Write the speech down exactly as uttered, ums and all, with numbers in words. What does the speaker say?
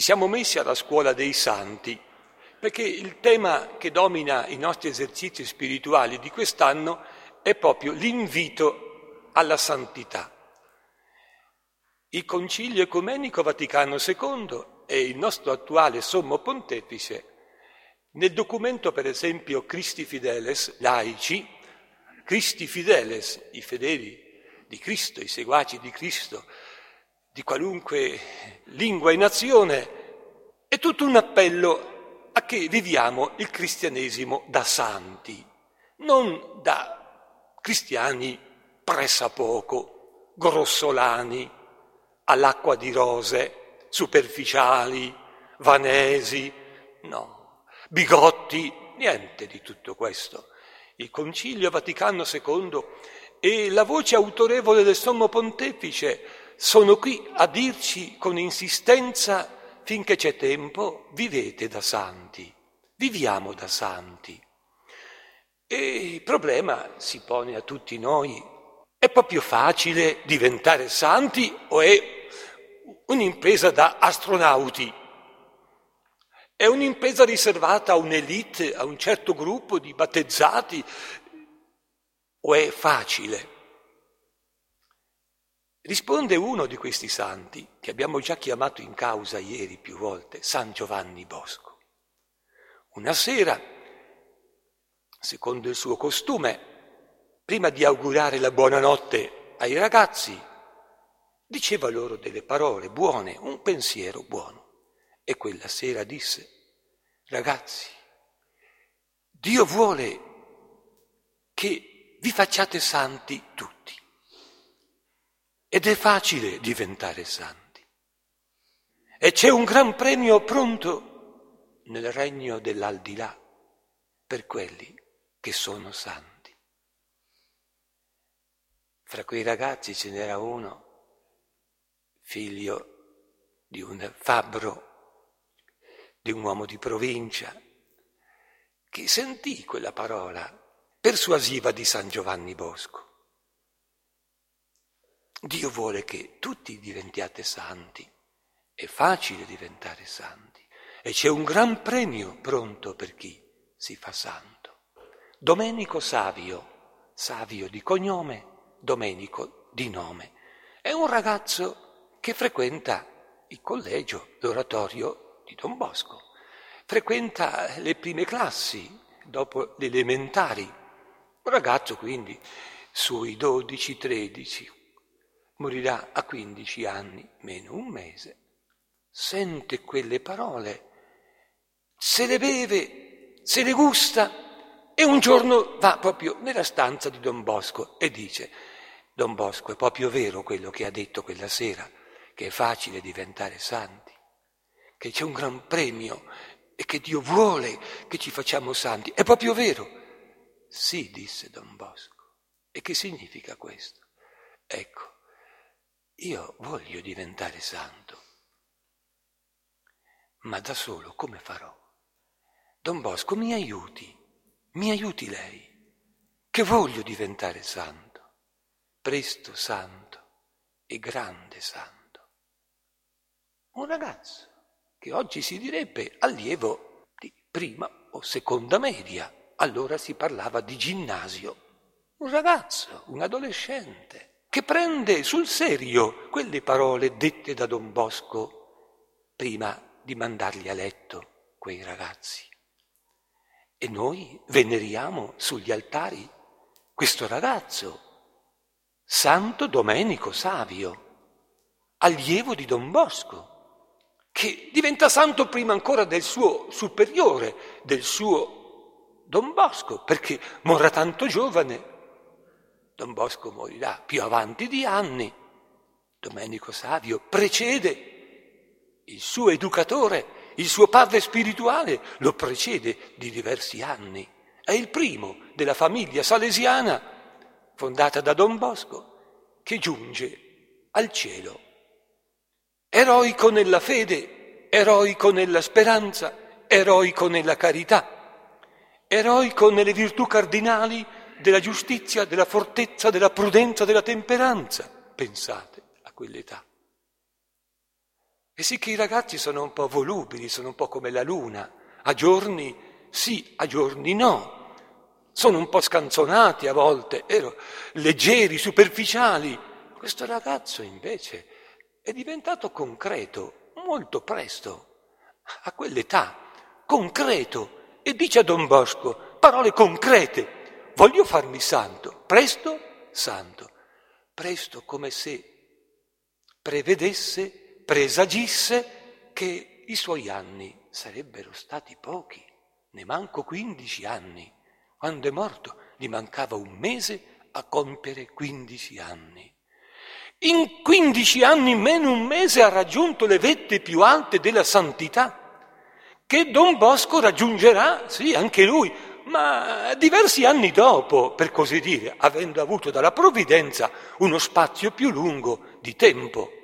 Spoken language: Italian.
siamo messi alla scuola dei santi, perché il tema che domina i nostri esercizi spirituali di quest'anno è proprio l'invito alla santità. Il Concilio Ecumenico Vaticano secondo e il nostro attuale Sommo Pontefice, nel documento per esempio Christi Fideles, laici, Christi Fideles, i fedeli di Cristo, i seguaci di Cristo, di qualunque lingua e nazione, è tutto un appello a che viviamo il cristianesimo da santi, non da cristiani pressappoco, grossolani, all'acqua di rose, superficiali, vanesi, no, bigotti, niente di tutto questo. Il Concilio Vaticano secondo e la voce autorevole del Sommo Pontefice sono qui a dirci con insistenza: finché c'è tempo, vivete da santi, viviamo da santi. E il problema si pone a tutti noi: è proprio facile diventare santi o è un'impresa da astronauti? È un'impresa riservata a un'elite, a un certo gruppo di battezzati, o è facile? Risponde uno di questi santi, che abbiamo già chiamato in causa ieri più volte, San Giovanni Bosco. Una sera, secondo il suo costume, prima di augurare la buonanotte ai ragazzi, diceva loro delle parole buone, un pensiero buono. E quella sera disse: ragazzi, Dio vuole che vi facciate santi tutti. Ed è facile diventare santi. E c'è un gran premio pronto nel regno dell'aldilà per quelli che sono santi. Fra quei ragazzi ce n'era uno, figlio di un fabbro, di un uomo di provincia, che sentì quella parola persuasiva di San Giovanni Bosco. Dio vuole che tutti diventiate santi, è facile diventare santi e c'è un gran premio pronto per chi si fa santo. Domenico Savio, Savio di cognome, Domenico di nome, è un ragazzo che frequenta il collegio, l'oratorio di Don Bosco, frequenta le prime classi dopo le elementari, un ragazzo quindi sui dodici tredici, morirà a quindici anni, meno un mese, sente quelle parole, se le beve, se le gusta e un giorno va proprio nella stanza di Don Bosco e dice: Don Bosco, è proprio vero quello che ha detto quella sera, che è facile diventare santi, che c'è un gran premio e che Dio vuole che ci facciamo santi. È proprio vero? Sì, disse Don Bosco. E che significa questo? Ecco, io voglio diventare santo, ma da solo come farò? Don Bosco, mi aiuti, mi aiuti lei, che voglio diventare santo, presto santo e grande santo. Un ragazzo che oggi si direbbe allievo di prima o seconda media, allora si parlava di ginnasio. Un ragazzo, un adolescente, che prende sul serio quelle parole dette da Don Bosco prima di mandarli a letto quei ragazzi. E noi veneriamo sugli altari questo ragazzo, Santo Domenico Savio, allievo di Don Bosco, che diventa santo prima ancora del suo superiore, del suo Don Bosco, perché morrà tanto giovane. Don Bosco morirà più avanti di anni. Domenico Savio precede il suo educatore, il suo padre spirituale, lo precede di diversi anni. È il primo della famiglia salesiana, fondata da Don Bosco, che giunge al cielo. Eroico nella fede, eroico nella speranza, eroico nella carità, eroico nelle virtù cardinali della giustizia, della fortezza, della prudenza, della temperanza. Pensate a quell'età. E sì che i ragazzi sono un po' volubili, sono un po' come la luna, a giorni sì, a giorni no. Sono un po' scanzonati a volte, ero leggeri, superficiali. Questo ragazzo invece è diventato concreto molto presto, a quell'età, concreto, e dice a Don Bosco parole concrete: voglio farmi santo, presto santo, presto, come se prevedesse, presagisse che i suoi anni sarebbero stati pochi, ne manco quindici anni. Quando è morto gli mancava un mese a compiere quindici anni. In quindici anni meno un mese ha raggiunto le vette più alte della santità, che Don Bosco raggiungerà, sì, anche lui, ma diversi anni dopo, per così dire, avendo avuto dalla provvidenza uno spazio più lungo di tempo.